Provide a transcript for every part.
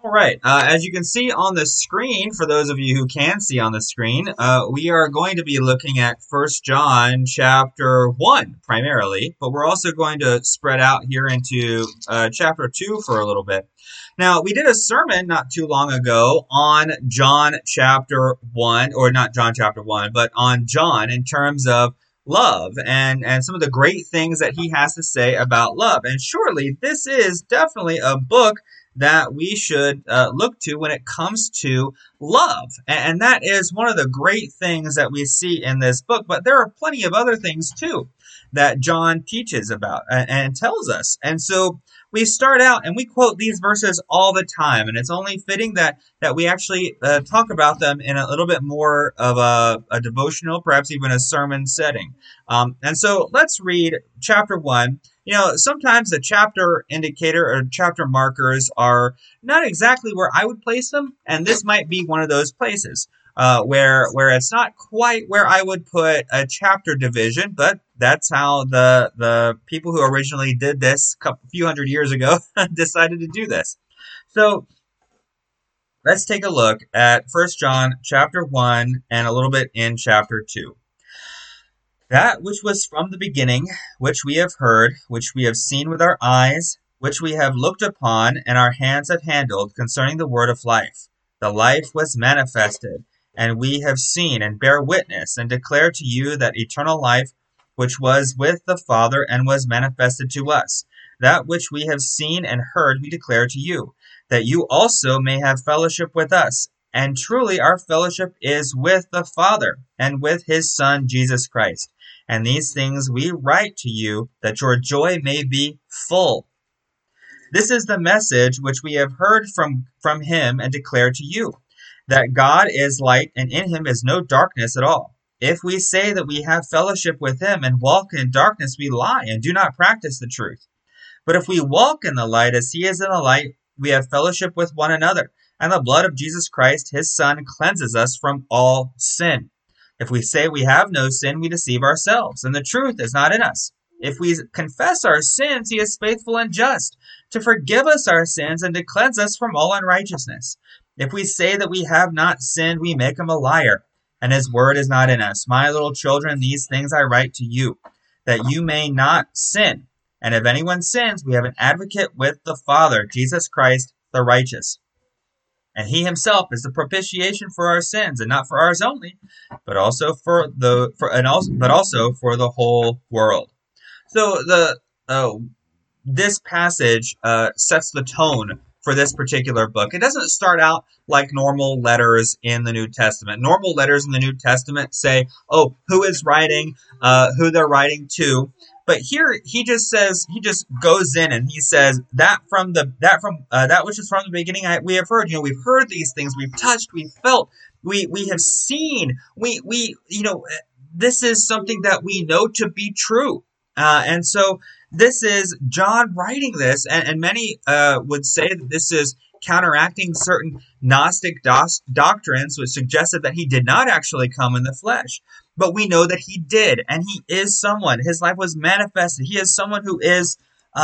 All right. As you can see on the screen, for those of you who can see on the screen, we are going to be looking at First John chapter 1 primarily, but we're also going to spread out here into chapter 2 for a little bit. Now, we did a sermon not too long ago on John chapter 1, or not John chapter 1, but on John in terms of love and some of the great things that he has to say about love. And surely this is definitely a book that we should look to when it comes to love. And that is one of the great things that we see in this book. But there are plenty of other things too that John teaches about and tells us. And so we start out and we quote these verses all the time. And it's only fitting that we actually talk about them in a little bit more of a devotional, perhaps even a sermon setting. And so let's read chapter 1. You know, sometimes the chapter indicator or chapter markers are not exactly where I would place them, and this might be one of those places where it's not quite where I would put a chapter division, but that's how the people who originally did this a few hundred years ago decided to do this. So let's take a look at 1 John chapter 1 and a little bit in chapter 2. That which was from the beginning, which we have heard, which we have seen with our eyes, which we have looked upon, and our hands have handled, concerning the word of life. The life was manifested, and we have seen and bear witness, and declare to you that eternal life, which was with the Father, and was manifested to us. That which we have seen and heard we declare to you, that you also may have fellowship with us. And truly our fellowship is with the Father, and with his Son Jesus Christ. And these things we write to you, that your joy may be full. This is the message which we have heard from him and declare to you, that God is light, and in him is no darkness at all. If we say that we have fellowship with him and walk in darkness, we lie and do not practice the truth. But if we walk in the light as he is in the light, we have fellowship with one another, and the blood of Jesus Christ, his Son, cleanses us from all sin. If we say we have no sin, we deceive ourselves, and the truth is not in us. If we confess our sins, he is faithful and just to forgive us our sins and to cleanse us from all unrighteousness. If we say that we have not sinned, we make him a liar, and his word is not in us. My little children, these things I write to you, that you may not sin. And if anyone sins, we have an advocate with the Father, Jesus Christ, the righteous. And he himself is the propitiation for our sins, and not for ours only, but also for the whole world. So this passage sets the tone for this particular book. It doesn't start out like normal letters in the New Testament. Normal letters in the New Testament say, oh, who is writing, who they're writing to. But here he just goes in and he says that which is from the beginning we have heard. We've heard these things, we've touched, we've felt, we have seen, this is something that we know to be true. And so this is John writing this, and many would say that this is counteracting certain Gnostic doctrines, which suggested that he did not actually come in the flesh. But we know that he did, and he is someone. His life was manifested. He is someone who is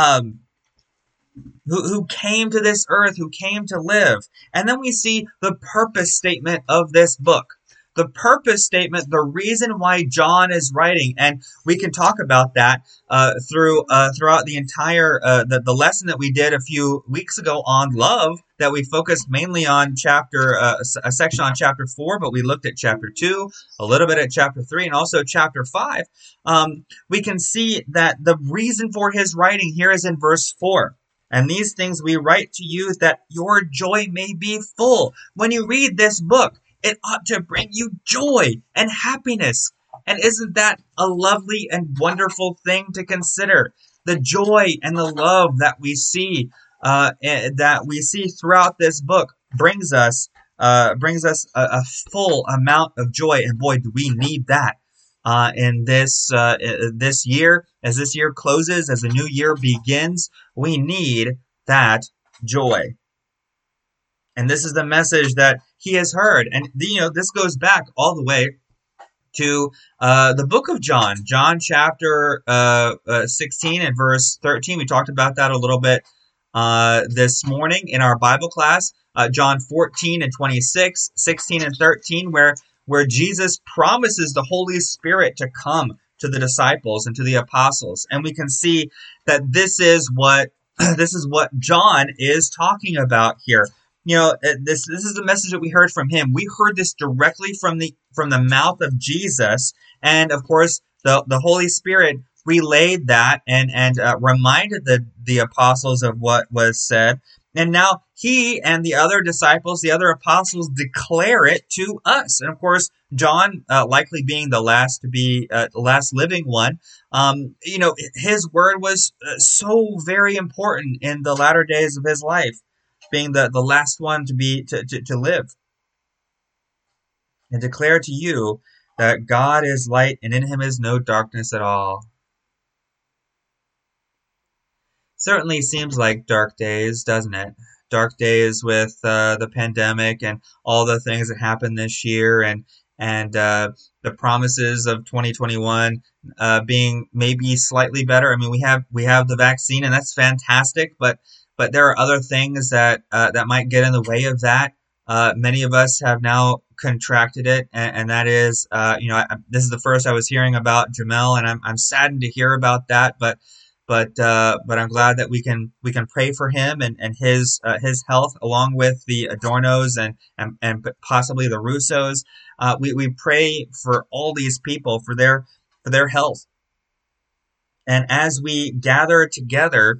who came to this earth, who came to live. And then we see the purpose statement of this book. The purpose statement, the reason why John is writing, and we can talk about that throughout the entire the lesson that we did a few weeks ago on love, that we focused mainly on a section on chapter 4, but we looked at chapter 2, a little bit at chapter 3, and also chapter 5. We can see that the reason for his writing here is in verse 4. And these things we write to you, that your joy may be full. When you read this book, it ought to bring you joy and happiness. And isn't that a lovely and wonderful thing to consider? The joy and the love that we see throughout this book brings us a full amount of joy. And boy, do we need that in this year. As this year closes, as a new year begins, we need that joy. And this is the message that he has heard. And, this goes back all the way to the book of John. John chapter 16 and verse 13. We talked about that a little bit this morning in our Bible class, John 14 and 26, 16 and 13, where Jesus promises the Holy Spirit to come to the disciples and to the apostles. And we can see that this is what this is what John is talking about here. This is the message that we heard from him. We heard this directly from the mouth of Jesus, and of course the Holy Spirit relayed that and reminded the apostles of what was said. And now he and the other disciples, the other apostles, declare it to us. And of course, John, likely being the last to be the last living one, his word was so very important in the latter days of his life, being the last one to live, and declare to you that God is light and in him is no darkness at all. Certainly seems like dark days, doesn't it? Dark days with the pandemic and all the things that happened this year, and the promises of 2021 being maybe slightly better. I mean, we have the vaccine, and that's fantastic, but there are other things that might get in the way of that. Many of us have now contracted it, and that is, this is the first I was hearing about Jamel, and I'm saddened to hear about that, but I'm glad that we can pray for him and his health, along with the Adornos and possibly the Russos. We pray for all these people for their health. And as we gather together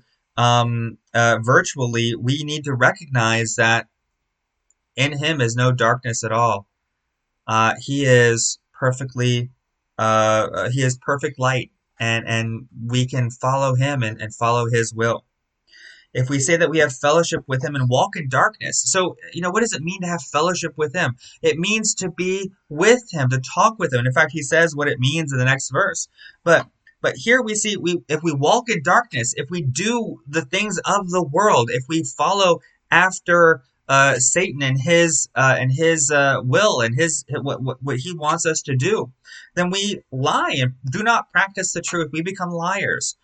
virtually, we need to recognize that in him is no darkness at all. He is perfectly he is perfect light. And we can follow him and follow his will. If we say that we have fellowship with him and walk in darkness, so, what does it mean to have fellowship with him? It means to be with him, to talk with him. And in fact, he says what it means in the next verse. But here we see, if we walk in darkness, if we do the things of the world, if we follow after Satan and his will and what he wants us to do, then we lie and do not practice the truth. We become liars.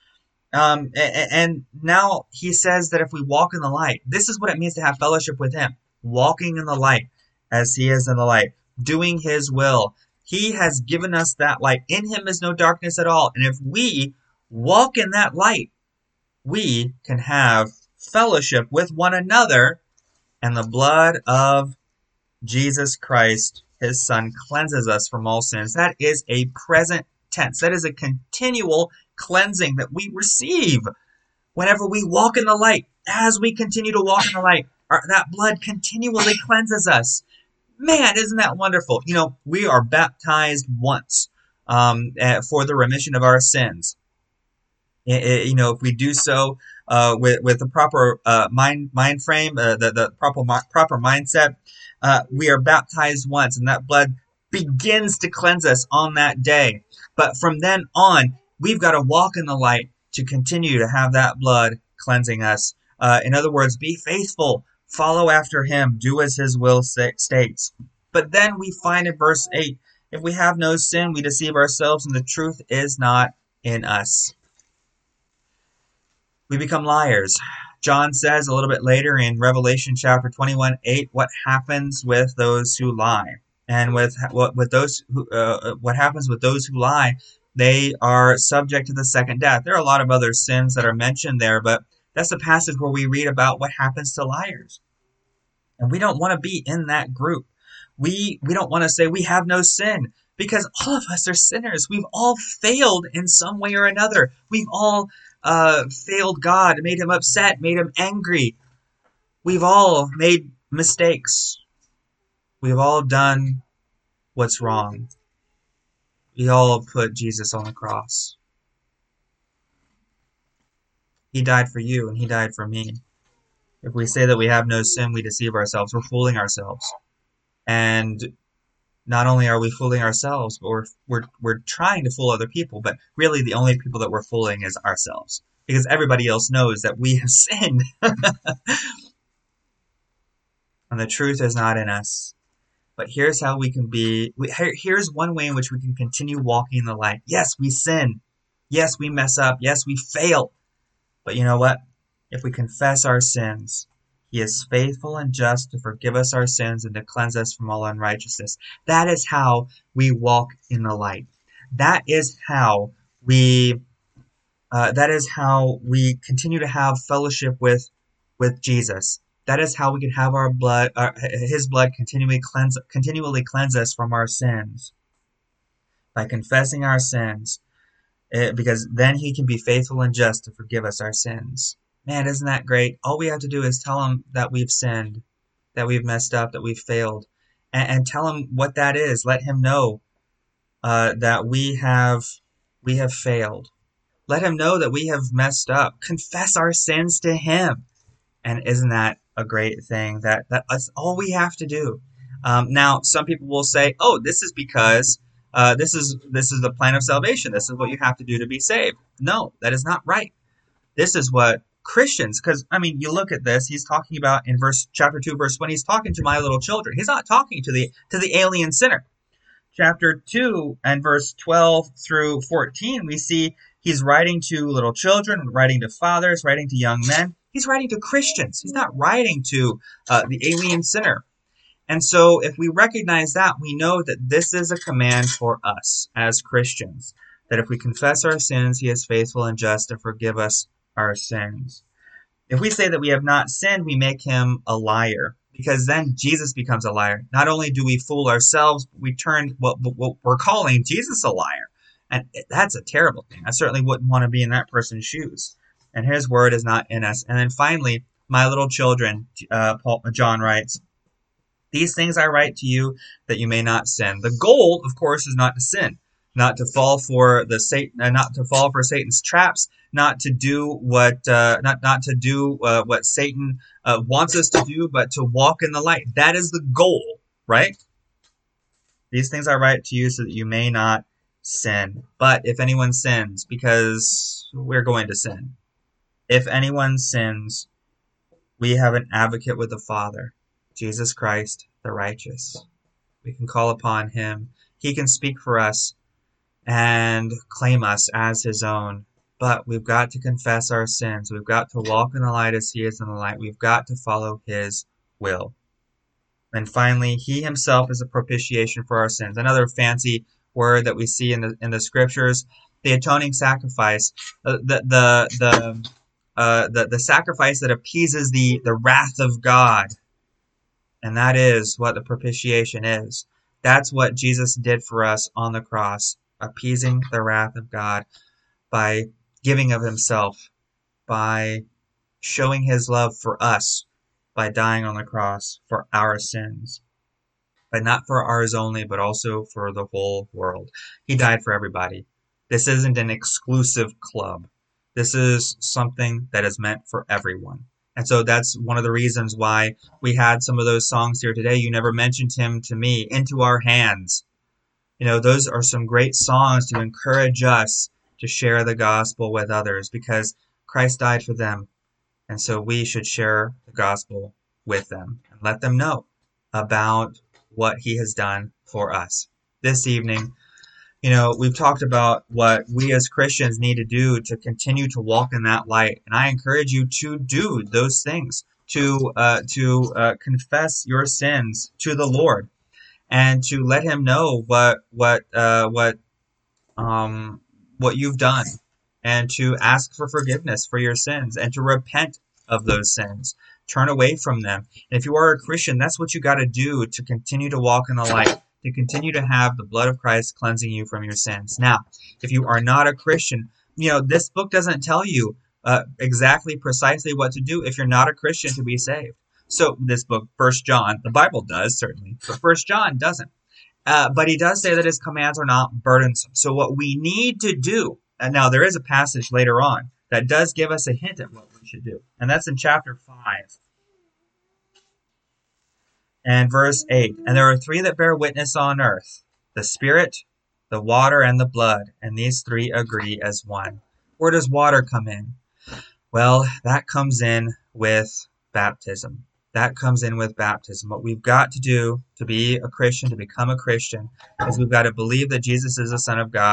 And now he says that if we walk in the light, this is what it means to have fellowship with him. Walking in the light as he is in the light, doing his will. He has given us that light. In him is no darkness at all. And if we walk in that light, we can have fellowship with one another, and the blood of Jesus Christ, his son, cleanses us from all sins. That is a present tense. That is a continual cleansing that we receive whenever we walk in the light. As we continue to walk in the light, that blood continually cleanses us. Man, isn't that wonderful? We are baptized once for the remission of our sins. If we do so with the proper mind frame, the proper mindset, we are baptized once, and that blood begins to cleanse us on that day. But from then on, we've got to walk in the light to continue to have that blood cleansing us. In other words, be faithful, follow after him, do as his will states. But then we find in verse 8, if we have no sin, we deceive ourselves, and the truth is not in us. We become liars. John says a little bit later in Revelation chapter 21:8 what happens with those who lie. And what happens with those who lie, they are subject to the second death. There are a lot of other sins that are mentioned there, but that's the passage where we read about what happens to liars. And we don't want to be in that group. We don't want to say we have no sin, because all of us are sinners. We've all failed in some way or another. We've all failed God, made him upset, made him angry. We've all made mistakes. We've all done what's wrong. We all put Jesus on the cross. He died for you and he died for me. If we say that we have no sin, we deceive ourselves. We're fooling ourselves. And not only are we fooling ourselves, but we're trying to fool other people, but really the only people that we're fooling is ourselves, because everybody else knows that we have sinned. And the truth is not in us. But here's how we can be. Here's one way in which we can continue walking in the light. Yes, we sin. Yes, we mess up. Yes, we fail. But you know what? If we confess our sins, he is faithful and just to forgive us our sins and to cleanse us from all unrighteousness. That is how we walk in the light. That is how we continue to have fellowship with Jesus. That is how we can have his blood continually cleanse us from our sins, by confessing our sins, because then he can be faithful and just to forgive us our sins. Man, isn't that great? All we have to do is tell him that we've sinned, that we've messed up, that we've failed, and tell him what that is. Let him know that we have failed. Let him know that we have messed up. Confess our sins to him. And isn't that a great thing? That's all we have to do. Now, some people will say, "Oh, this is because this is the plan of salvation. This is what you have to do to be saved." No, that is not right. This is what Christians, because I mean, you look at this. He's talking about in chapter 2, verse 1. He's talking to my little children. He's not talking to the alien sinner. Chapter 2 and verse 12 through 14, we see he's writing to little children, writing to fathers, writing to young men. He's writing to Christians. He's not writing to the alien sinner. And so if we recognize that, we know that this is a command for us as Christians, that if we confess our sins, he is faithful and just to forgive us our sins. If we say that we have not sinned, we make him a liar, because then Jesus becomes a liar. Not only do we fool ourselves, we turn what we're calling Jesus a liar. And that's a terrible thing. I certainly wouldn't want to be in that person's shoes. And his word is not in us. And then finally, my little children, John writes, "These things I write to you that you may not sin." The goal, of course, is not to sin, not to fall for Satan's traps, not to do what Satan wants us to do, but to walk in the light. That is the goal, right? "These things I write to you so that you may not sin. But if anyone sins," because we're going to sin, "if anyone sins, we have an advocate with the Father, Jesus Christ, the righteous." We can call upon him. He can speak for us and claim us as his own. But we've got to confess our sins. We've got to walk in the light as he is in the light. We've got to follow his will. And finally, he himself is a propitiation for our sins. Another fancy word that we see in the scriptures, the atoning sacrifice, the sacrifice that appeases the wrath of God. And that is what the propitiation is. That's what Jesus did for us on the cross, appeasing the wrath of God by giving of himself, by showing his love for us, by dying on the cross for our sins. But not for ours only, but also for the whole world. He died for everybody. This isn't an exclusive club. This is something that is meant for everyone. And so that's one of the reasons why we had some of those songs here today. "You Never Mentioned Him to Me," "Into Our Hands." You know, those are some great songs to encourage us to share the gospel with others, because Christ died for them. And so we should share the gospel with them and let them know about what he has done for us. This evening, we've talked about what we as Christians need to do to continue to walk in that light. And I encourage you to do those things, to confess your sins to the Lord and to let him know what you've done, and to ask for forgiveness for your sins and to repent of those sins. Turn away from them. And if you are a Christian, that's what you got to do to continue to walk in the light, to continue to have the blood of Christ cleansing you from your sins. Now, if you are not a Christian, this book doesn't tell you exactly precisely what to do if you're not a Christian to be saved. So this book, 1 John, the Bible does certainly, but 1 John doesn't. But he does say that his commands are not burdensome. So what we need to do, and now there is a passage later on that does give us a hint at what we should do. And that's in chapter 5 and verse 8. "And there are three that bear witness on earth, the Spirit, the water, and the blood. And these three agree as one." Where does water come in? Well, that comes in with baptism. That comes in with baptism. What we've got to do to be a Christian, to become a Christian, is we've got to believe that Jesus is the Son of God.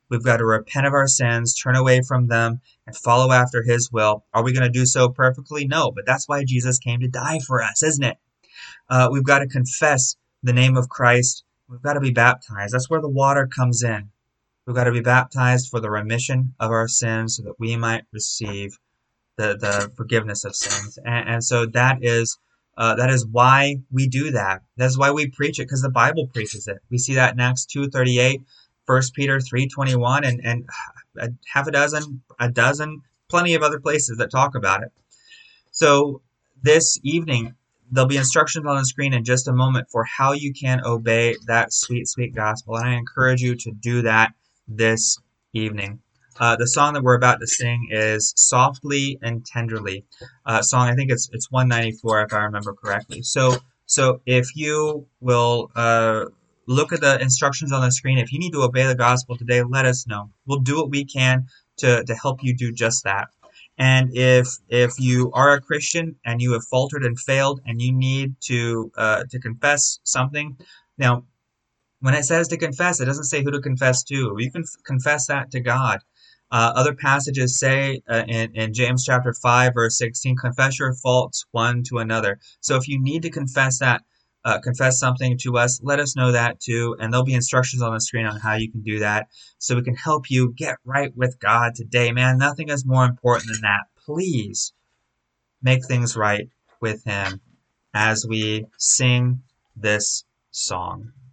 We've got to repent of our sins, turn away from them, and follow after his will. Are we going to do so perfectly? No, but that's why Jesus came to die for us, isn't it? We've got to confess the name of Christ. We've got to be baptized. That's where the water comes in. We've got to be baptized for the remission of our sins so that we might receive the forgiveness of sins. And so that is why we do that. That's why we preach it, because the Bible preaches it. We see that in Acts 2:38, 1 Peter 3:21, and half a dozen, plenty of other places that talk about it. So this evening, there'll be instructions on the screen in just a moment for how you can obey that sweet, sweet gospel. And I encourage you to do that this evening. The song that we're about to sing is Softly and Tenderly. Song, I think it's 194 if I remember correctly. So if you will look at the instructions on the screen, if you need to obey the gospel today, let us know. We'll do what we can to help you do just that. And if you are a Christian and you have faltered and failed and you need to confess something, now when it says to confess, it doesn't say who to confess to. You can confess that to God. Other passages say in James chapter 5 verse 16, confess your faults one to another. So if you need to confess something to us, let us know that too. And there'll be instructions on the screen on how you can do that so we can help you get right with God today. Man, nothing is more important than that. Please make things right with Him as we sing this song.